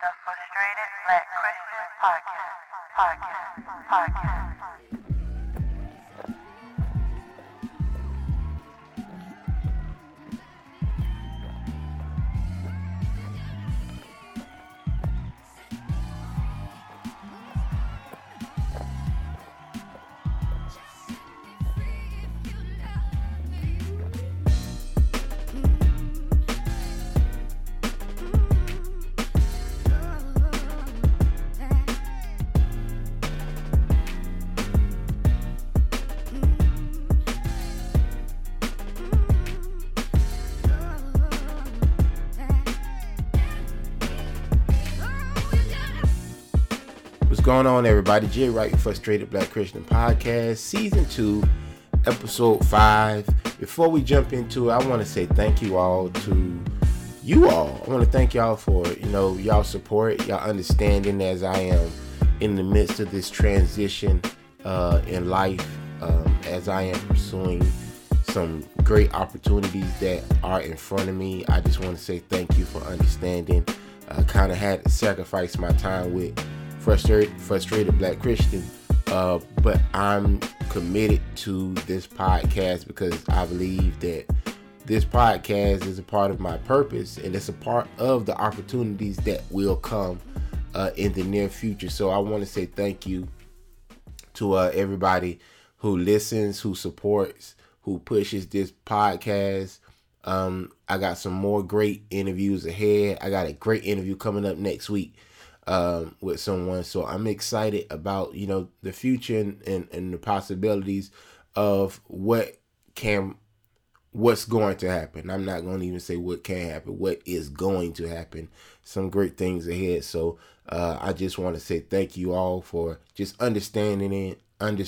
The Frustrated Black Christian Podcast. What's going on, everybody? Jay Wright, Frustrated Black Christian Podcast, Season 2, Episode 5. Before we jump into it, I want to say thank you all to you all. I want to thank y'all for, y'all support, y'all understanding as I am in the midst of this transition in life, as I am pursuing some great opportunities that are in front of me. I just want to say thank you for understanding. I kind of had to sacrifice my time with Frustrated Black Christian, but I'm committed to this podcast because I believe that this podcast is a part of my purpose and it's a part of the opportunities that will come in the near future. So I want to say thank you to everybody who listens, who supports, who pushes this podcast. I got some more great interviews ahead. I got a great interview coming up next week with someone, so I'm excited about the future and the possibilities of what's going to happen. I'm not going to even say what can happen, what is going to happen. Some great things ahead. So I just want to say thank you all for just understanding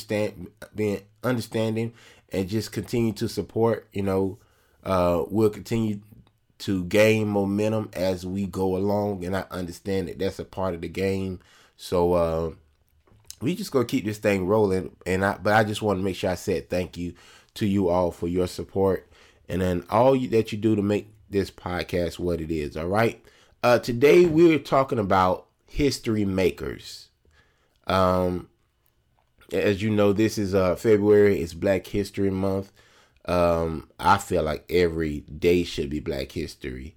and just continue to support. We'll continue to gain momentum as we go along, and I understand that that's a part of the game. So we just gonna keep this thing rolling, but I just want to make sure I said thank you to you all for your support, and then all that you do to make this podcast what it is. All right. Today we're talking about history makers. As you know, this is February. It's Black History Month. I feel like every day should be Black History.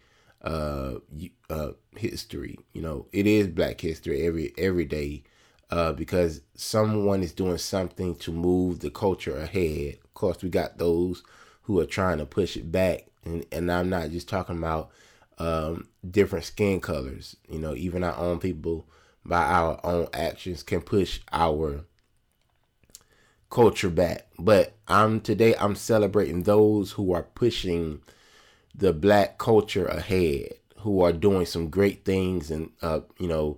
History, it is Black History every day, because someone is doing something to move the culture ahead. Of course, we got those who are trying to push it back, and I'm not just talking about different skin colors. Even our own people, by our own actions, can push our culture back. But today I'm celebrating those who are pushing the Black culture ahead, who are doing some great things, and who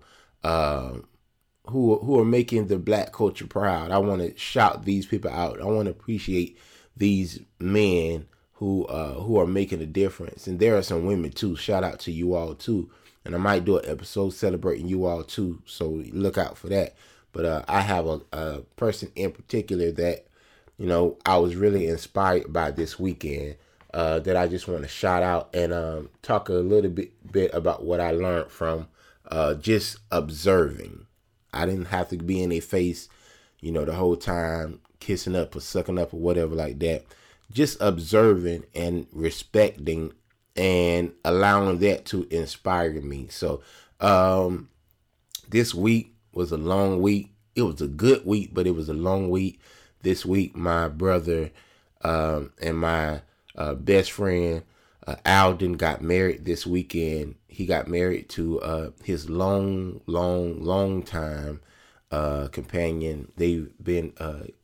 are making the Black culture proud. I want to shout these people out. I want to appreciate these men who are making a difference. And there are some women too. Shout out to you all too. And I might do an episode celebrating you all too, so look out for that. But I have a person in particular that, I was really inspired by this weekend, that I just want to shout out and talk a little bit about what I learned from just observing. I didn't have to be in their face, the whole time, kissing up or sucking up or whatever like that. Just observing and respecting and allowing that to inspire me. So this week was a long week. It was a good week, but it was a long week. This week, my brother and my best friend Alden got married this weekend. He got married to his long time companion. They've been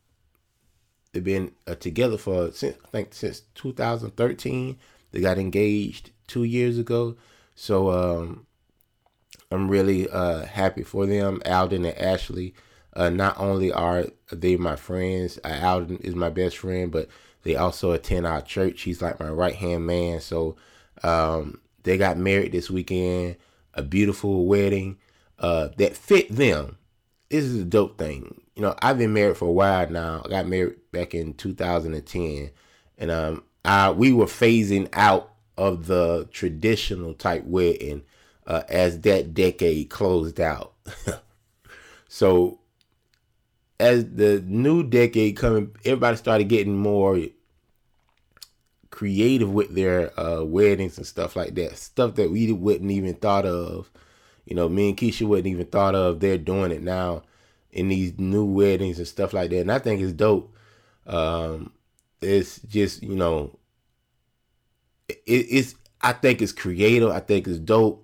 together since 2013. They got engaged 2 years ago. So I'm really happy for them, Alden and Ashley. Not only are they my friends, Alden is my best friend, but they also attend our church. He's like my right-hand man. So they got married this weekend, a beautiful wedding that fit them. This is a dope thing. I've been married for a while now. I got married back in 2010, and we were phasing out of the traditional type wedding as that decade closed out. So as the new decade coming, everybody started getting more creative with their weddings and stuff like that. Stuff that we wouldn't even thought of. You know, me and Keisha wouldn't even thought of. They're doing it now in these new weddings and stuff like that. And I think it's dope. It's just, you know, I think it's creative. I think it's dope.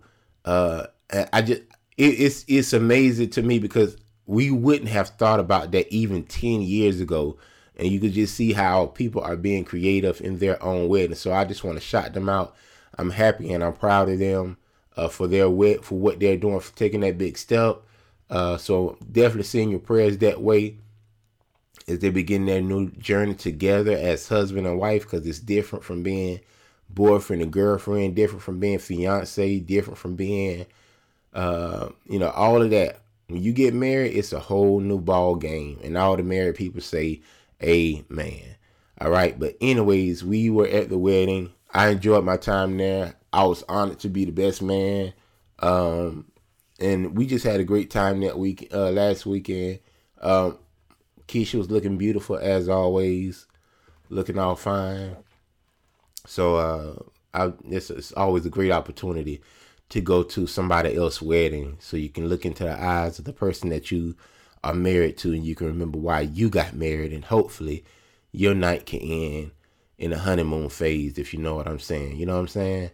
It's amazing to me because we wouldn't have thought about that even 10 years ago. And you could just see how people are being creative in their own wedding. So I just want to shout them out. I'm happy and I'm proud of them for what they're doing, for taking that big step. So definitely send your prayers that way as they begin their new journey together as husband and wife, because it's different from being boyfriend and girlfriend, different from being fiance, different from being, all of that. When you get married, it's a whole new ball game, and all the married people say amen. All right. But anyways, we were at the wedding. I enjoyed my time there. I was honored to be the best man. And we just had a great time that week, last weekend. Keisha was looking beautiful as always, looking all fine. So it's always a great opportunity to go to somebody else's wedding so you can look into the eyes of the person that you are married to, and you can remember why you got married, and hopefully your night can end in a honeymoon phase, if you know what I'm saying. You know what I'm saying?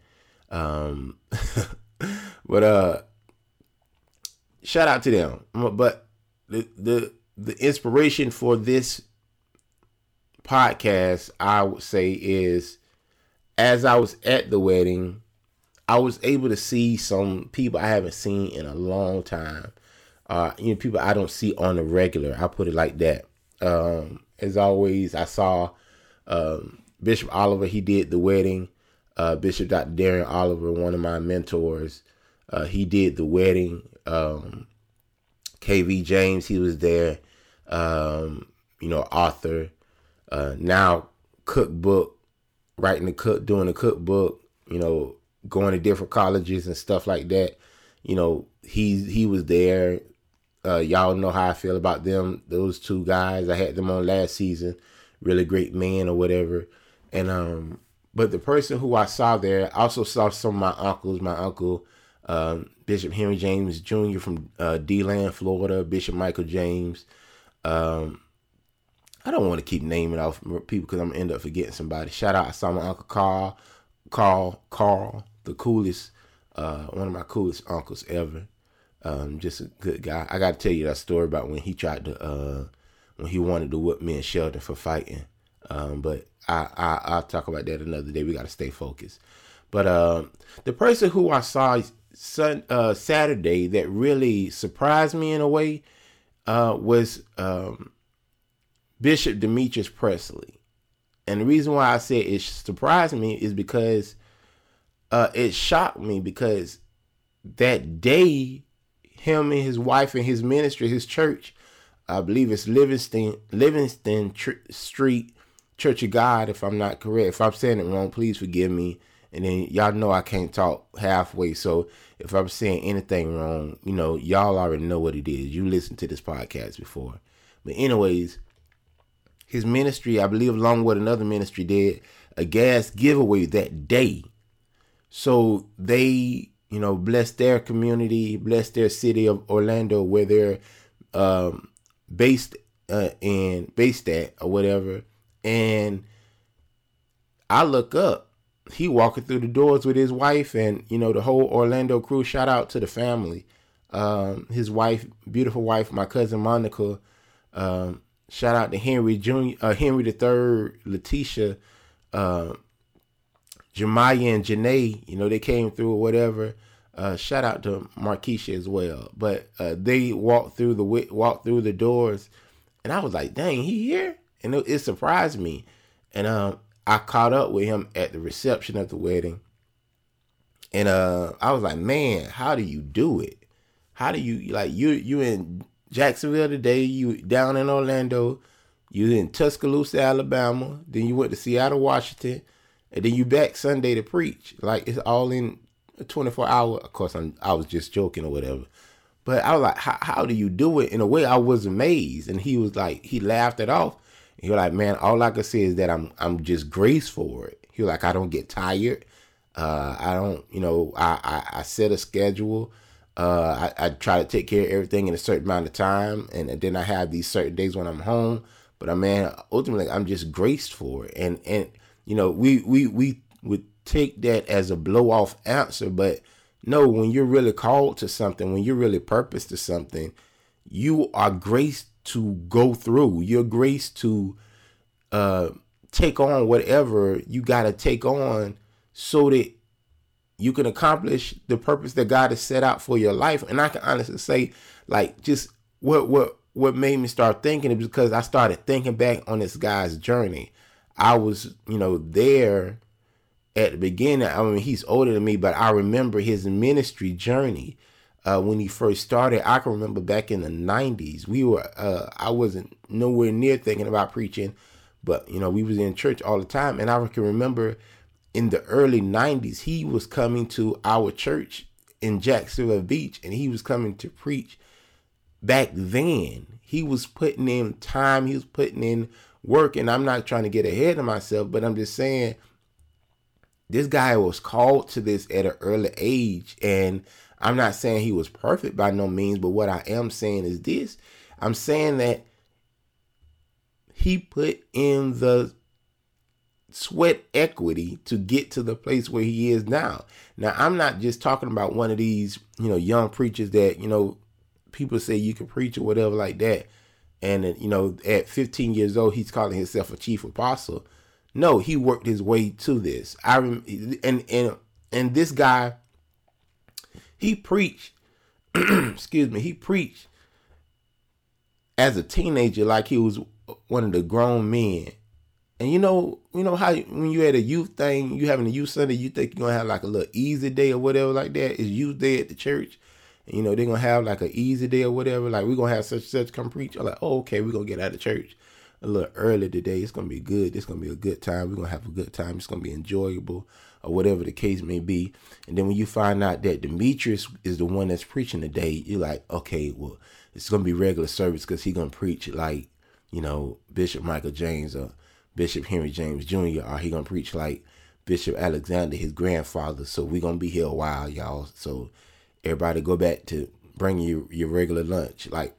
But shout out to them. But the inspiration for this podcast, I would say, is as I was at the wedding, I was able to see some people I haven't seen in a long time. People I don't see on the regular. I put it like that. As always, I saw Bishop Oliver. He did the wedding. Bishop Dr. Darren Oliver, one of my mentors, he did the wedding. KV James, he was there. Author. Now cookbook, doing a cookbook. Going to different colleges and stuff like that. He was there. Y'all know how I feel about them. Those two guys, I had them on last season. Really great men or whatever. And but the person who I saw there, I also saw some of my uncles. My uncle, Bishop Henry James Jr. from D-Land, Florida. Bishop Michael James. I don't want to keep naming off people because I'm going to end up forgetting somebody. Shout out, I saw my uncle Carl, the coolest, one of my coolest uncles ever. Just a good guy. I got to tell you that story about when he tried to, when he wanted to whip me and Sheldon for fighting. But I'll talk about that another day. We got to stay focused. But the person who I saw Saturday that really surprised me in a way was Bishop Demetrius Presley. And the reason why I said it surprised me is because it shocked me, because that day, him and his wife and his ministry, his church, I believe it's Livingston Street Church of God, if I'm not correct. If I'm saying it wrong, please forgive me. And then y'all know I can't talk halfway. So if I'm saying anything wrong, y'all already know what it is. You listened to this podcast before. But anyways, his ministry, I believe, along with another ministry, did a gas giveaway that day. So they, blessed their community, blessed their city of Orlando, where they're based at or whatever. And I look up, he walking through the doors with his wife and, the whole Orlando crew. Shout out to the family. His wife, beautiful wife, my cousin Monica. Shout out to Henry Jr., Henry III, Letitia, Jemiah and Janae. They came through or whatever. Shout out to Markeisha as well. But they walked through the doors, and I was like, "Dang, he here!" And it surprised me. And I caught up with him at the reception of the wedding, and I was like, "Man, how do you do it? How do you you in Jacksonville today, you down in Orlando, you in Tuscaloosa, Alabama, then you went to Seattle, Washington, and then you back Sunday to preach. Like, it's all in a 24-hour. Of course, I was just joking or whatever. But I was like, how do you do it? In a way, I was amazed. And he was like, he laughed it off. He was like, man, all I can say is that I'm just graceful for it. He was like, I don't get tired. I don't, I set a schedule. I try to take care of everything in a certain amount of time. And then I have these certain days when I'm home. But man, ultimately, I'm just graced for it. And we would take that as a blow off answer. But no, when you're really called to something, when you're really purposed to something, you are graced to go through. You're graced to take on whatever you got to take on so that you can accomplish the purpose that God has set out for your life. And I can honestly say, like, just what made me start thinking is because I started thinking back on this guy's journey. I was, there at the beginning. I mean, he's older than me, but I remember his ministry journey when he first started. I can remember back in the 90s, I wasn't nowhere near thinking about preaching, but, we was in church all the time. And I can remember in the early 90s, he was coming to our church in Jacksonville Beach, and he was coming to preach. Back then, he was putting in time, he was putting in work, and I'm not trying to get ahead of myself, but I'm just saying, this guy was called to this at an early age, and I'm not saying he was perfect by no means, but what I am saying is this. I'm saying that he put in the sweat equity to get to the place where he is now. Now, I'm not just talking about one of these, young preachers that, people say you can preach or whatever like that. And, at 15 years old, he's calling himself a chief apostle. No, he worked his way to this. And this guy, he preached, he preached as a teenager like he was one of the grown men. And you know how when you at a youth thing, you having a youth Sunday, you think you're gonna have like a little easy day or whatever like that. It's youth day at the church. And, they're gonna have like an easy day or whatever. Like, we're gonna have such come preach. I'm like, oh, okay, we're gonna get out of church a little early today. It's gonna be good. It's gonna be a good time. We're gonna have a good time. It's gonna be enjoyable, or whatever the case may be. And then when you find out that Demetrius is the one that's preaching today, you're like, okay, well, it's gonna be regular service because he's gonna preach like, Bishop Michael James or Bishop Henry James Jr. Or he gonna preach like Bishop Alexander, his grandfather. So we're gonna be here a while, y'all. So everybody go back to bringing your regular lunch. Like,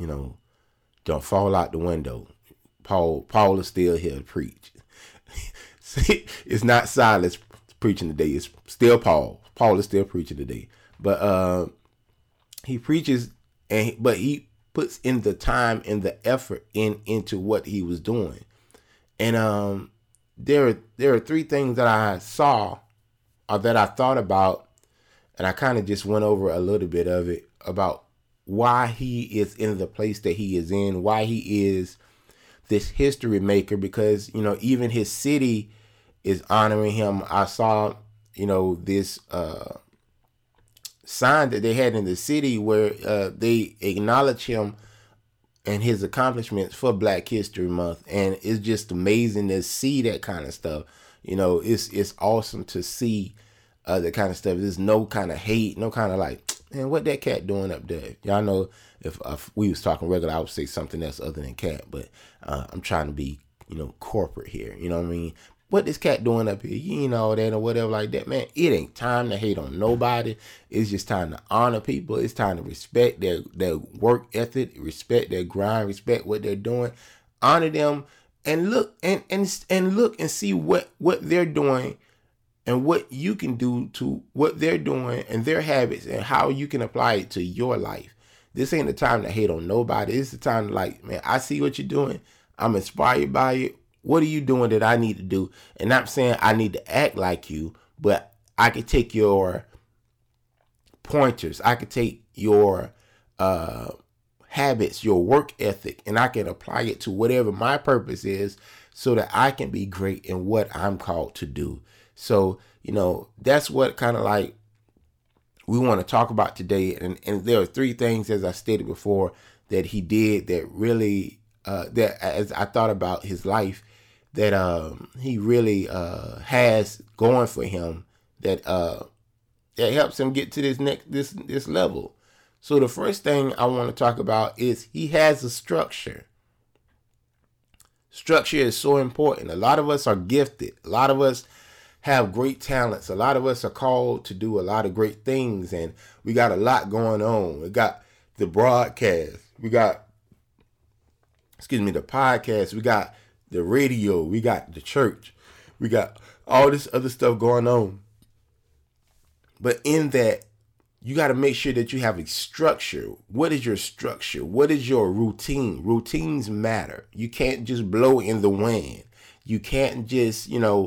don't fall out the window. Paul is still here to preach. See, it's not Silas preaching today. It's still Paul. Paul is still preaching today. But he preaches, but he puts in the time and the effort into what he was doing. And there are three things that I saw or that I thought about, and I kind of just went over a little bit of it about why he is in the place that he is in, why he is this history maker, because, even his city is honoring him. I saw, this sign that they had in the city where they acknowledge him and his accomplishments for Black History Month. And it's just amazing to see that kind of stuff. It's awesome to see the kind of stuff. There's no kind of hate, no kind of like, man, what that cat doing up there? Y'all know if we was talking regular, I would say something else other than cat, but I'm trying to be, corporate here. You know what I mean? What this cat doing up here? You know that or whatever like that, man. It ain't time to hate on nobody. It's just time to honor people. It's time to respect their work ethic, respect their grind, respect what they're doing, honor them, and look and look and see what they're doing. And what you can do to what they're doing and their habits and how you can apply it to your life. This ain't the time to hate on nobody. It's the time to like, man, I see what you're doing. I'm inspired by it. What are you doing that I need to do? And not saying I need to act like you, but I could take your pointers. I could take your habits, your work ethic, and I can apply it to whatever my purpose is so that I can be great in what I'm called to do. So, that's what kind of like we want to talk about today. And there are three things, as I stated before, that he did that really, that as I thought about his life, that he really has going for him, that that helps him get to this level. So the first thing I want to talk about is he has a structure. Structure is so important. A lot of us are gifted. A lot of us have great talents. A lot of us are called to do a lot of great things, and we got a lot going on. We got the broadcast. We got, the podcast. We got the radio. We got the church. We got all this other stuff going on. But in that, you got to make sure that you have a structure. What is your structure? What is your routine? Routines matter. You can't just blow in the wind. You can't just,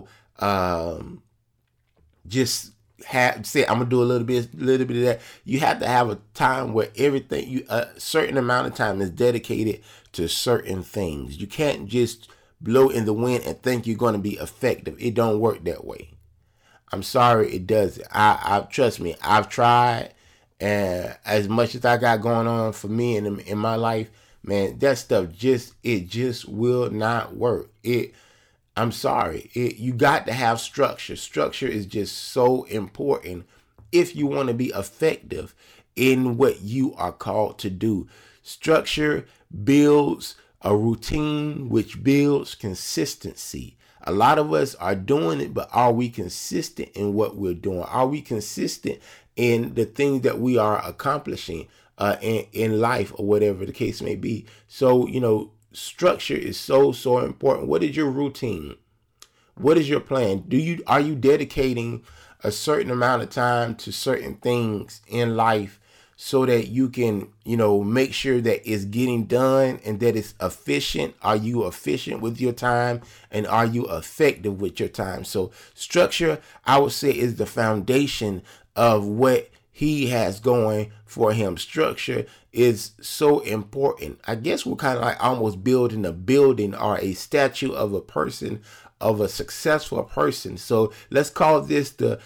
just say, I'm going to do a little bit of that. You have to have a time where a certain amount of time is dedicated to certain things. You can't just blow in the wind and think you're going to be effective. It don't work that way. I'm sorry, it doesn't. I trust me, I've tried, and as much as I got going on for me in my life, man, that stuff just will not work. I'm sorry. You got to have structure. Structure is just so important if you want to be effective in what you are called to do. Structure builds a routine, which builds consistency. A lot of us are doing it, but are we consistent in what we're doing? Are we consistent in the things that we are accomplishing in life, or whatever the case may be? So, structure is so important. What is your routine? What is your plan? Are you dedicating a certain amount of time to certain things in life so that you can, make sure that it's getting done and that it's efficient? Are you efficient with your time, and are you effective with your time? So structure, I would say, is the foundation of what he has going for him. Structure is so important. I guess we're kind of like almost building a building or a statue of a person, of a successful person. So let's call this the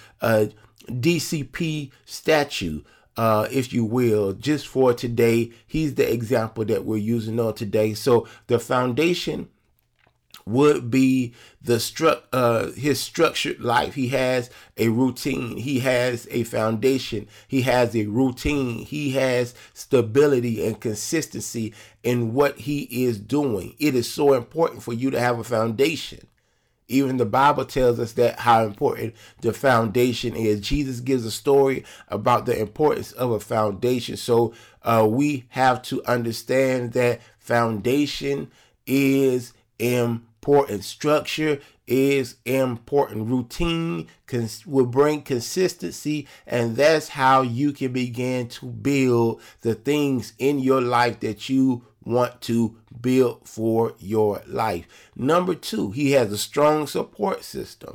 DCP statue, if you will, just for today. He's the example that we're using on today. So the foundation would be his structured life. He has a routine. He has a foundation. He has a routine. He has stability and consistency in what he is doing. It is so important for you to have a foundation. Even the Bible tells us that how important the foundation is. Jesus gives a story about the importance of a foundation. So we have to understand that foundation is important. Structure is important. Routine will bring consistency, and that's how you can begin to build the things in your life that you want to build for your life. Number 2, he has a strong support system.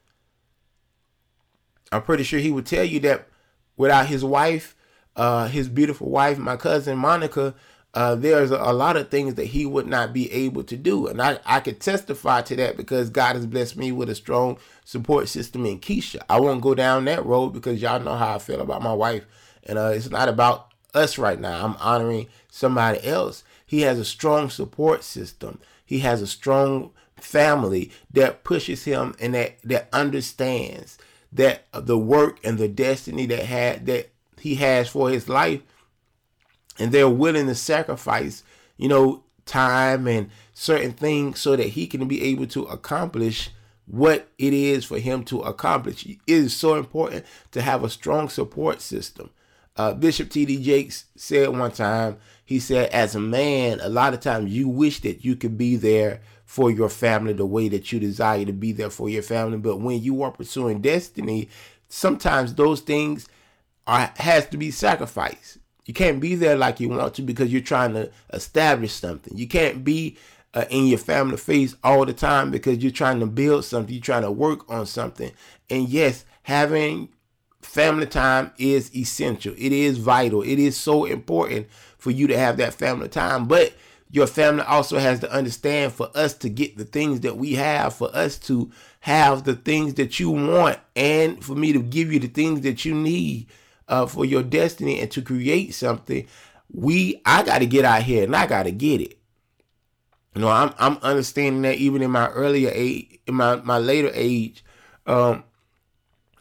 I'm pretty sure he would tell you that without his wife, his beautiful wife, my cousin Monica, there's a lot of things that he would not be able to do. And I could testify to that because God has blessed me with a strong support system in Keisha. I won't go down that road because y'all know how I feel about my wife. And it's not about us right now. I'm honoring somebody else. He has a strong support system. He has a strong family that pushes him and that understands that the work and the destiny that he has for his life. And they're willing to sacrifice, time and certain things so that he can be able to accomplish what it is for him to accomplish. It is so important to have a strong support system. Bishop T.D. Jakes said one time, he said, as a man, a lot of times you wish that you could be there for your family the way that you desire to be there for your family. But when you are pursuing destiny, sometimes those things has to be sacrificed. You can't be there like you want to because you're trying to establish something. You can't be in your family face all the time because you're trying to build something. You're trying to work on something. And yes, having family time is essential. It is vital. It is so important for you to have that family time. But your family also has to understand, for us to get the things that we have, for us to have the things that you want, and for me to give you the things that you need for your destiny and to create something, I got to get out here and I got to get it. I'm understanding that even in my earlier age, in my later age,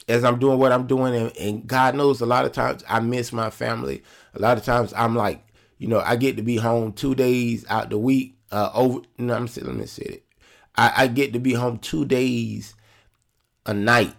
as I'm doing what I'm doing, and God knows a lot of times I miss my family. A lot of times I'm like, I get to be home 2 days out the week. Let me say it. I get to be home 2 days a night.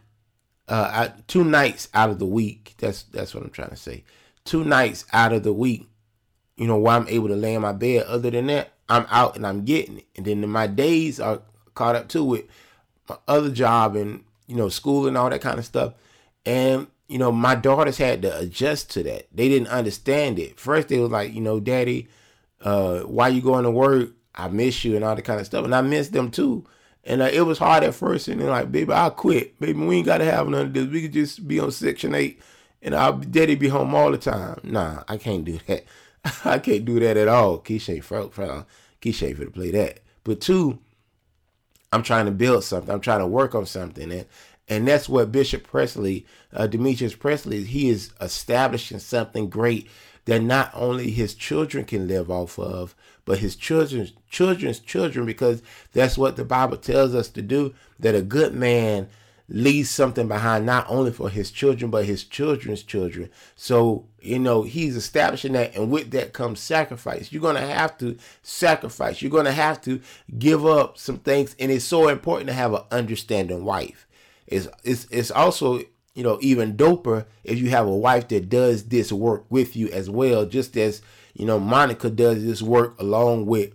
2 nights out of the week. That's what I'm trying to say. 2 nights out of the week, while I'm able to lay in my bed. Other than that, I'm out and I'm getting it. And then my days are caught up to it. My other job and, school and all that kind of stuff. And, my daughters had to adjust to that. They didn't understand it. First, they was like, Daddy, why you going to work? I miss you and all that kind of stuff. And I miss them too. And it was hard at first. And they're like, baby, I'll quit. Baby, we ain't got to have none of this. We could just be on Section 8 and Daddy be home all the time. Nah, I can't do that. I can't do that at all. Keisha ain't for to play that. But 2, I'm trying to build something. I'm trying to work on something. And that's what Bishop Presley, Demetrius Presley, he is establishing something great that not only his children can live off of, but his children's children, because that's what the Bible tells us to do, that a good man leaves something behind not only for his children, but his children's children. So, he's establishing that, and with that comes sacrifice. You're going to have to sacrifice. You're going to have to give up some things, and it's so important to have an understanding wife. It's also, even doper if you have a wife that does this work with you as well, just as, Monica does this work along with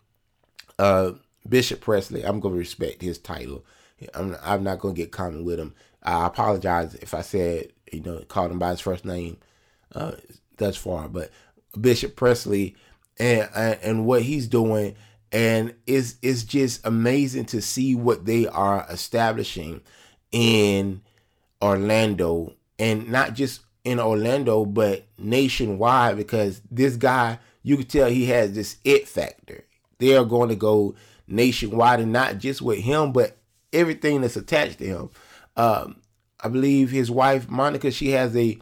Bishop Presley. I'm going to respect his title. I'm not going to get common with him. I apologize if I said, called him by his first name thus far. But Bishop Presley and what he's doing, and it's just amazing to see what they are establishing in Orlando, and not just in Orlando, but nationwide, because this guy, you can tell he has this it factor. They are going to go nationwide, and not just with him, but everything that's attached to him. I believe his wife, Monica, she has a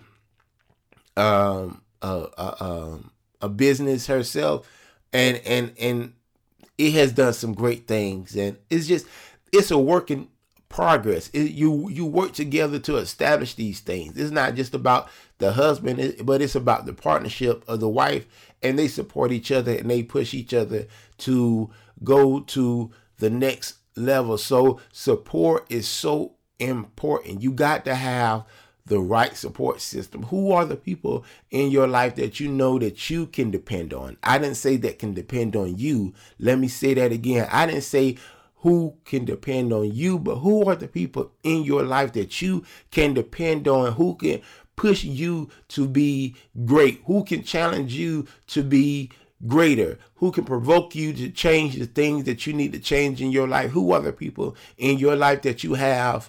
business herself, and it has done some great things, and it's a work in progress. You work together to establish these things. It's not just about the husband, but it's about the partnership of the wife, and they support each other and they push each other to go to the next level. So support is so important. You got to have the right support system. Who are the people in your life that that you can depend on? I didn't say that can depend on you. Let me say that again. I didn't say who can depend on you, but who are the people in your life that you can depend on, who can push you to be great, who can challenge you to be greater, who can provoke you to change the things that you need to change in your life. Who are the people in your life that you have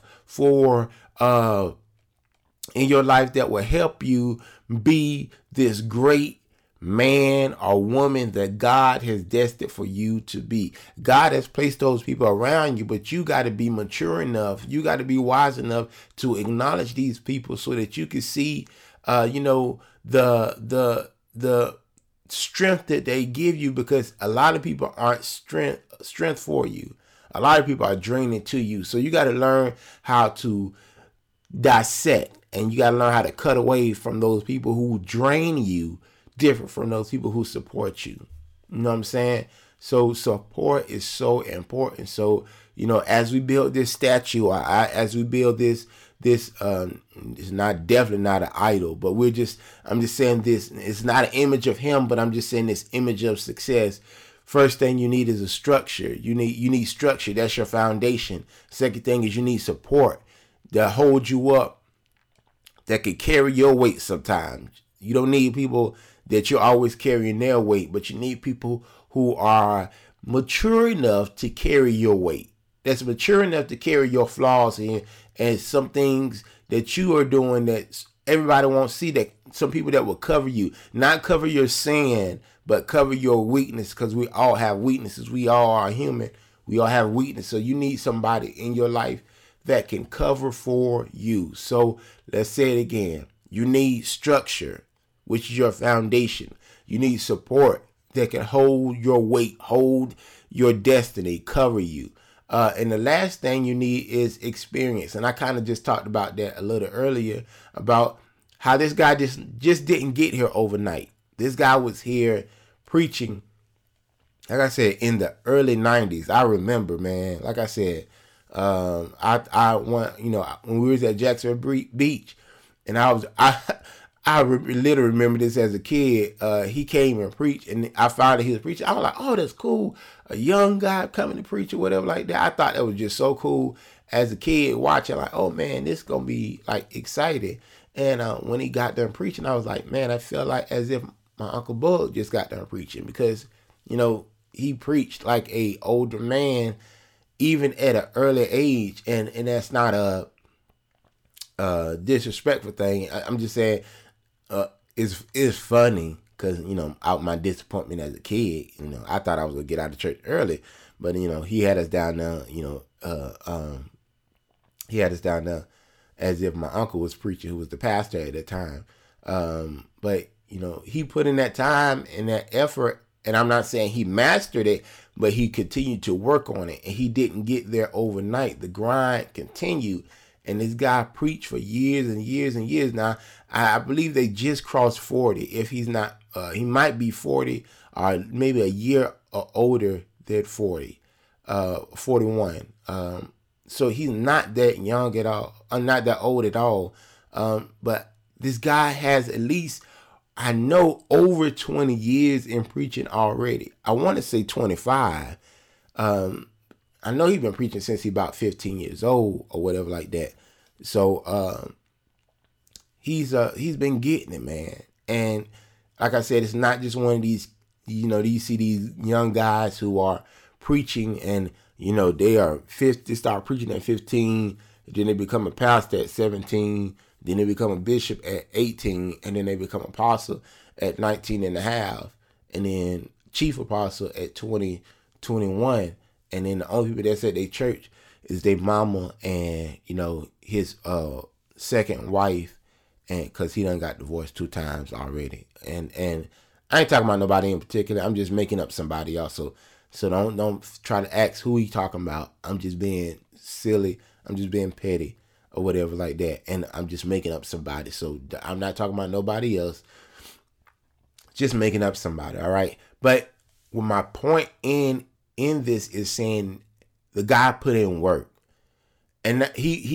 in your life that will help you be this great man or woman that God has destined for you to be? God has placed those people around you, but you got to be mature enough. You got to be wise enough to acknowledge these people so that you can see, the strength that they give you, because a lot of people aren't strength for you. A lot of people are draining to you. So you got to learn how to dissect, and you got to learn how to cut away from those people who drain you, different from those people who support you. You know what I'm saying? So support is so important. So, as we build this statue, as we build this, it's definitely not an idol, but I'm just saying this, it's not an image of him, but I'm just saying this image of success. First thing you need is a structure. You need structure. That's your foundation. Second thing is you need support that holds you up, that can carry your weight sometimes. You don't need people that you're always carrying their weight, but you need people who are mature enough to carry your weight. That's mature enough to carry your flaws and some things that you are doing that everybody won't see, that some people that will cover you, not cover your sin, but cover your weakness, because we all have weaknesses. We all are human. We all have weakness. So you need somebody in your life that can cover for you. So let's say it again. You need structure, which is your foundation. You need support that can hold your weight, hold your destiny, cover you. And the last thing you need is experience. And I kind of just talked about that a little earlier about how this guy just didn't get here overnight. This guy was here preaching, like I said, in the early 90s. I remember, man, like I said, I went, when we was at Jacksonville Beach, and I literally remember this as a kid. He came and preached, and I found out he was preaching. I was like, oh, that's cool. A young guy coming to preach or whatever like that. I thought that was just so cool as a kid watching, like, oh man, this gonna be like exciting. And when he got done preaching, I was like, man, I felt like as if my Uncle Bug just got done preaching, because, he preached like a older man, even at an early age. And that's not a disrespectful thing. I'm just saying, it's funny because, out my disappointment as a kid, I thought I was going to get out of church early, but, he had us down there, he had us down there as if my uncle was preaching, who was the pastor at that time. But, he put in that time and that effort, and I'm not saying he mastered it, but he continued to work on it, and he didn't get there overnight. The grind continued, and this guy preached for years and years and years. Now, I believe they just crossed 40. If he's not, he might be 40 or maybe a year older than 40, 41. So he's not that young at all, not that old at all. But this guy has at least, I know, over 20 years in preaching already. I want to say 25. I know he's been preaching since he's about 15 years old or whatever like that. So he's been getting it, man. And like I said, it's not just one of these, you see these young guys who are preaching and, they start preaching at 15, then they become a pastor at 17, then they become a bishop at 18, and then they become apostle at 19 and a half, and then chief apostle at 20, 21. And then the only people that's at their church is their mama and, his second wife, and because he done got divorced 2 times already. And I ain't talking about nobody in particular. I'm just making up somebody else. So don't try to ask who he talking about. I'm just being silly. I'm just being petty or whatever like that. And I'm just making up somebody. So I'm not talking about nobody else. Just making up somebody. All right. But what my point in this is saying the guy put in work. And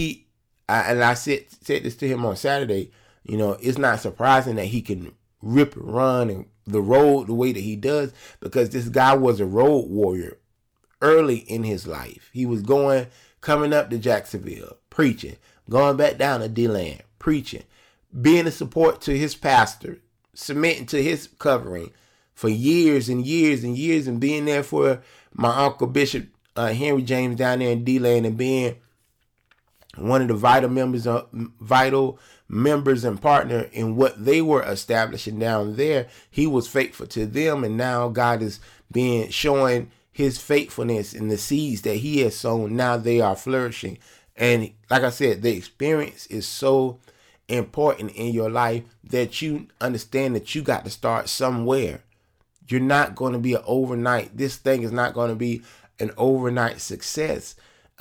I said this to him on Saturday. It's not surprising that he can rip and run and the road the way that he does, because this guy was a road warrior early in his life. He was coming up to Jacksonville, preaching, going back down to D-Land, preaching, being a support to his pastor, submitting to his covering for years and years and years, and being there for my uncle Bishop Henry James down there in D-Land, and being one of the vital members and partner in what they were establishing down there. He was faithful to them, and now God is showing his faithfulness in the seeds that he has sown. Now they are flourishing. And like I said, the experience is so important in your life that you understand that you got to start somewhere. You're not going to be an overnight. This thing is not going to be an overnight success.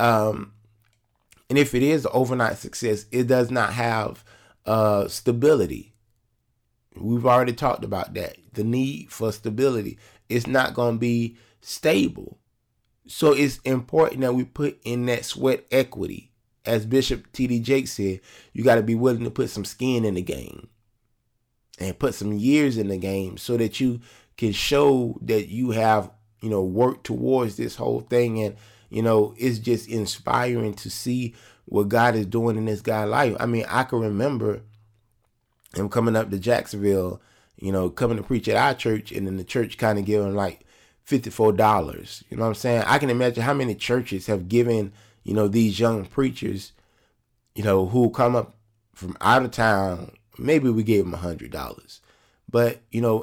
And if it is an overnight success, it does not have stability. We've already talked about that. The need for stability. It's not going to be stable. So it's important that we put in that sweat equity. As Bishop T.D. Jakes said, you got to be willing to put some skin in the game and put some years in the game so that you can show that you have, worked towards this whole thing. And, it's just inspiring to see what God is doing in this guy's life. I mean, I can remember him coming up to Jacksonville, coming to preach at our church, and then the church kind of giving like $54. You know what I'm saying? I can imagine how many churches have given, these young preachers, who come up from out of town. Maybe we gave them $100, but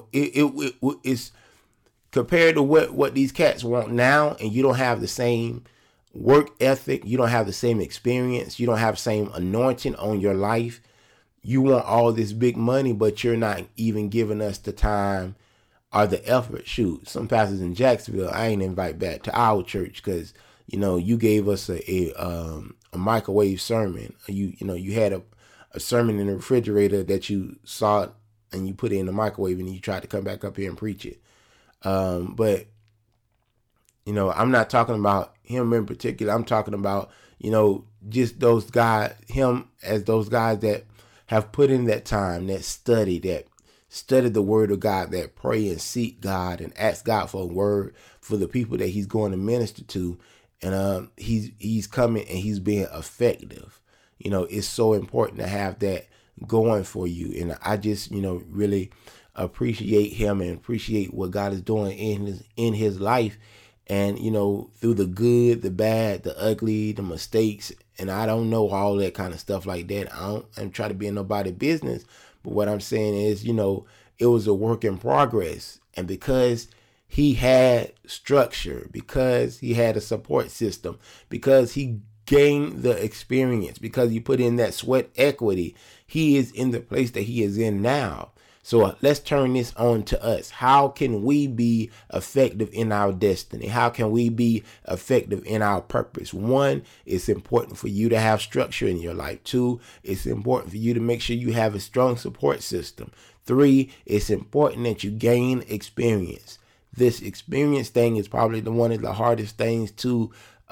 it's compared to what these cats want now, and you don't have the same work ethic, you don't have the same experience, you don't have the same anointing on your life. You want all this big money, but you're not even giving us the time or the effort. Shoot, some pastors in Jacksonville, I ain't invite back to our church because, you gave us a microwave sermon. You had a sermon in the refrigerator that you saw and you put it in the microwave and you tried to come back up here and preach it. But I'm not talking about him in particular. I'm talking about, just those guys, him as those guys that have put in that time, that study the word of God, that pray and seek God and ask God for a word for the people that he's going to minister to. And he's coming and he's being effective. It's so important to have that going for you. And I just, really appreciate him and appreciate what God is doing in his life. And, through the good, the bad, the ugly, the mistakes. And I don't know all that kind of stuff like that. I'm trying to be in nobody's business. But what I'm saying is, it was a work in progress. And because he had structure, because he had a support system, because he gained the experience, because he put in that sweat equity, he is in the place that he is in now. So let's turn this on to us. How can we be effective in our destiny? How can we be effective in our purpose? 1, it's important for you to have structure in your life. 2, it's important for you to make sure you have a strong support system. 3, it's important that you gain experience. This experience thing is probably one of the hardest things to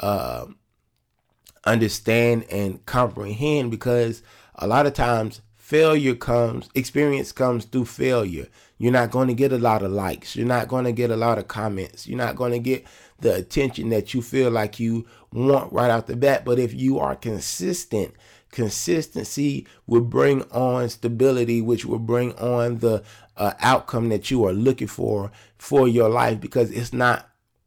understand and comprehend, because a lot of times experience comes through failure. You're not going to get a lot of likes. You're not going to get a lot of comments. You're not going to get the attention that you feel like you want right off the bat. But if you are consistent, consistency will bring on stability, which will bring on the outcome that you are looking for your life, because it's not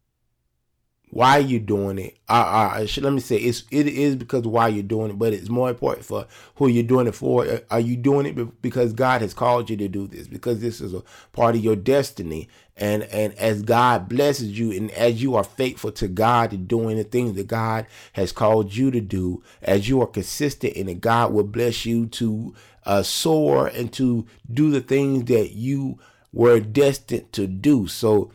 why you're doing it. Let me say it is because why you're doing it, but it's more important for who you're doing it for. Are you doing it because God has called you to do this? Because this is a part of your destiny. And as God blesses you, and as you are faithful to God and doing the things that God has called you to do, as you are consistent in it, God will bless you to soar and to do the things that you were destined to do. So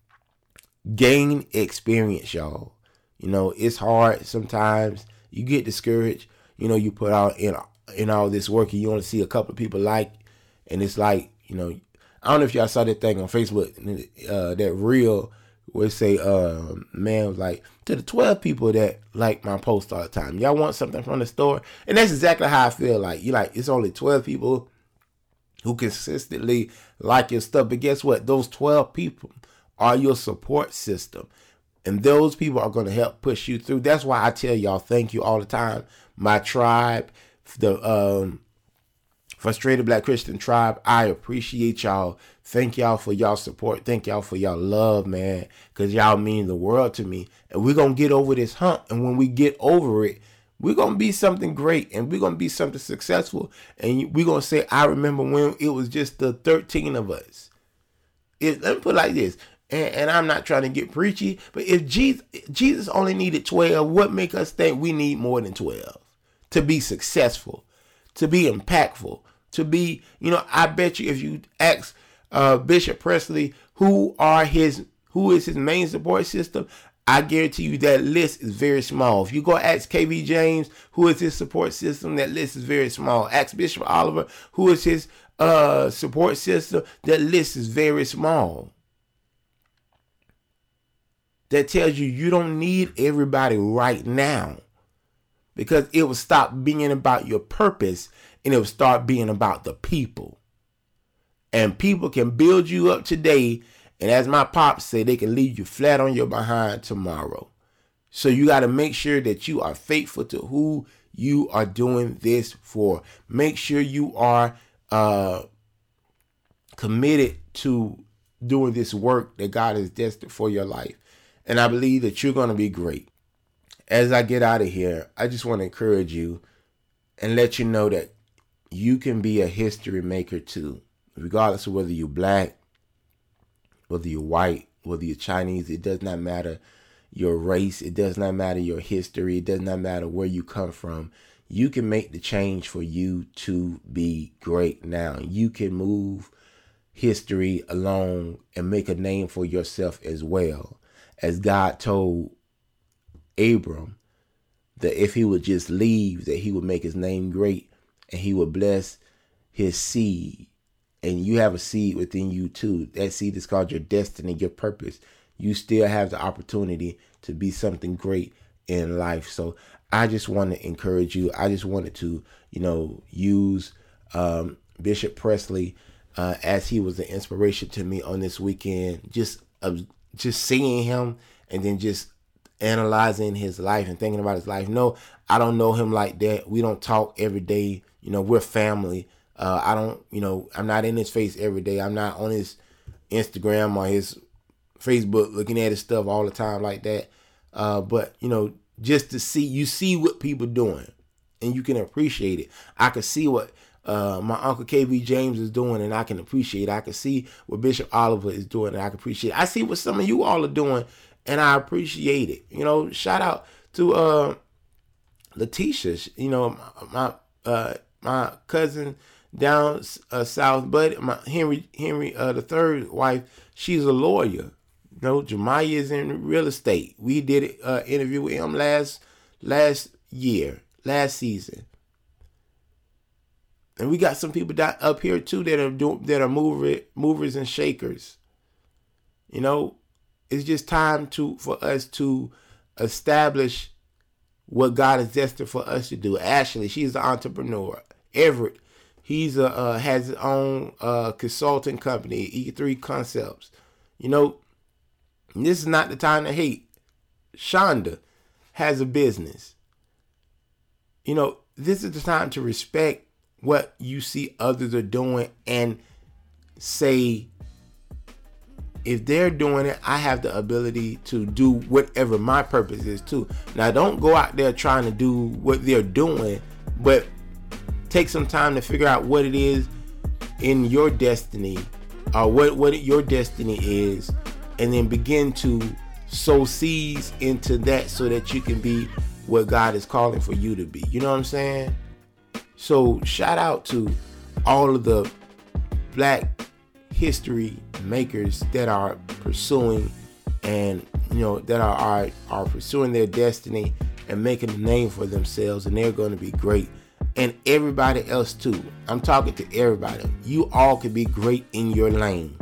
gain experience, y'all. It's hard sometimes. You get discouraged. You put out in all this work and you only see a couple of people and it's like, I don't know if y'all saw that thing on Facebook, that reel where it say, man was like, to the 12 people that like my post all the time, y'all want something from the store? And that's exactly how I feel. Like, it's only 12 people who consistently like your stuff. But guess what? Those 12 people are your support system. And those people are going to help push you through. That's why I tell y'all thank you all the time. My tribe, the Frustrated Black Christian Tribe, I appreciate y'all. Thank y'all for y'all support. Thank y'all for y'all love, man, because y'all mean the world to me. And we're going to get over this hump. And when we get over it, we're going to be something great, and we're going to be something successful. And we're going to say, I remember when it was just the 13 of us. Let me put it like this. And I'm not trying to get preachy, but if Jesus only needed 12, what make us think we need more than 12 to be successful, to be impactful, to be, I bet you if you ask Bishop Presley who is his main support system, I guarantee you that list is very small. If you go ask KV James who is his support system, that list is very small. Ask Bishop Oliver who is his support system, that list is very small. That tells you don't need everybody right now, because it will stop being about your purpose and it will start being about the people. And people can build you up today, and as my pops say, they can leave you flat on your behind tomorrow. So you got to make sure that you are faithful to who you are doing this for. Make sure you are committed to doing this work that God has destined for your life. And I believe that you're going to be great. As I get out of here, I just want to encourage you and let you know that you can be a history maker too. Regardless of whether you're black, whether you're white, whether you're Chinese, it does not matter your race. It does not matter your history. It does not matter where you come from. You can make the change for you to be great now. You can move history along and make a name for yourself as well. As God told Abram, that if he would just leave, that he would make his name great and he would bless his seed. And you have a seed within you too. That seed is called your destiny, your purpose. You still have the opportunity to be something great in life. So I just want to encourage you. I just wanted to, use Bishop Presley as he was an inspiration to me on this weekend. Just seeing him and then just analyzing his life and thinking about his life. No, I don't know him like that. We don't talk every day. We're family. I'm not in his face every day. I'm not on his Instagram or his Facebook looking at his stuff all the time like that. But just to see what people doing and you can appreciate it. I can see what my Uncle KB James is doing and I can appreciate it. I can see what Bishop Oliver is doing and I can appreciate it. I see what some of you all are doing and I appreciate it. Shout out to Letitia, my cousin down south, but my Henry the third wife, she's a lawyer. Jemiah is in real estate. We did an interview with him last season. And we got some people up here too that are movers and shakers. It's just time for us to establish what God has destined for us to do. Ashley, she's an entrepreneur. Everett, he's has his own consulting company, E3 Concepts. This is not the time to hate. Shonda has a business. This is the time to respect what you see others are doing and say, if they're doing it, I have the ability to do whatever my purpose is too. Now, don't go out there trying to do what they're doing, but take some time to figure out what it is in your destiny, or what your destiny is, and then begin to sow seeds into that so that you can be what God is calling for you to be. You know what I'm saying? So shout out to all of the Black history makers that are pursuing and that are pursuing their destiny and making a name for themselves, and they're going to be great. And everybody else too. I'm talking to everybody. You all can be great in your lane.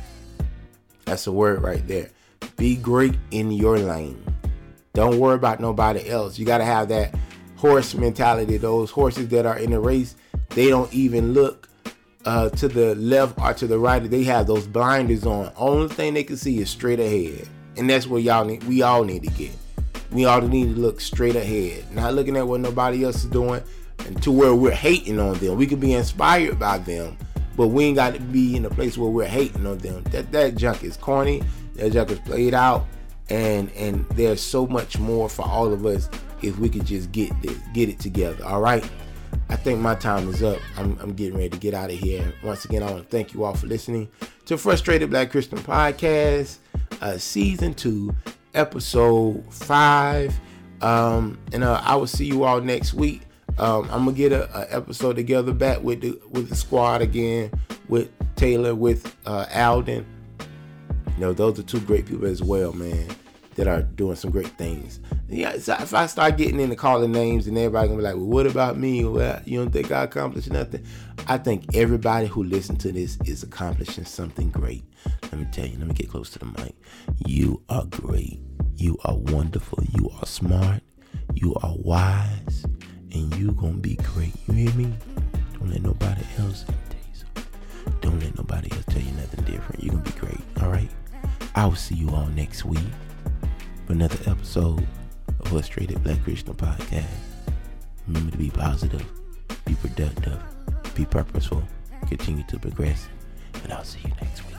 That's a word right there. Be great in your lane. Don't worry about nobody else. You got to have that horse mentality. Those horses that are in the race, they don't even look to the left or to the right. They have those blinders on. Only thing they can see is straight ahead. And that's where we all need to get. We all need to look straight ahead. Not looking at what nobody else is doing and to where we're hating on them. We can be inspired by them, but we ain't got to be in a place where we're hating on them. That junk is corny. That junk is played out. And there's so much more for all of us if we could just get it together. All right. I think my time is up. I'm getting ready to get out of here. Once again, I want to thank you all for listening to Frustrated Black Christian Podcast, Season 2, Episode 5. And I will see you all next week. I'm gonna get a episode together back with the squad again, with Taylor, with Alden. Those are two great people as well, man, that are doing some great things. Yeah, so if I start getting into calling names and everybody gonna be like, well, what about me? Well, you don't think I accomplished nothing? I think everybody who listens to this is accomplishing something great. Let me tell you, let me get close to the mic. You are great. You are wonderful. You are smart. You are wise. And you gonna be great. You hear me? Don't let nobody else tell you so. Don't let nobody else tell you nothing different. You're gonna be great. All right? I will see you all next week for another episode of Frustrated Black Christian Podcast. Remember to be positive, be productive, be purposeful, continue to progress, and I'll see you next week.